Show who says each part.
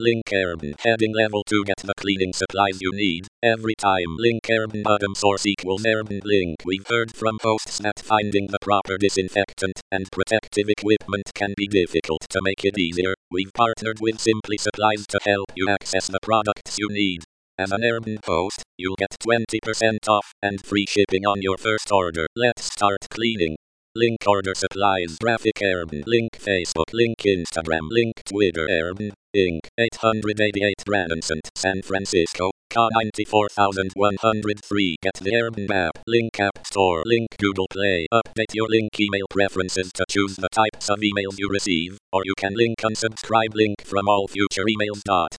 Speaker 1: Link Erben heading level 2 get the cleaning supplies you need. Every time link Erben item source equals Erben link. We've heard from hosts that finding the proper disinfectant and protective equipment can be difficult. To make it easier, we've partnered with Simply Supplies to help you access the products you need. As an Erben host, you'll get 20% off and free shipping on your first order. Let's start cleaning. Link order supplies graphic Erben. Link Facebook. Link Instagram. Link Twitter Erben Inc. 888 Branson, San Francisco. Ca 94103. Get the Erben app. Link App Store. Link Google Play. Update your link email preferences to choose the types of emails you receive, or you can link unsubscribe link from all future emails.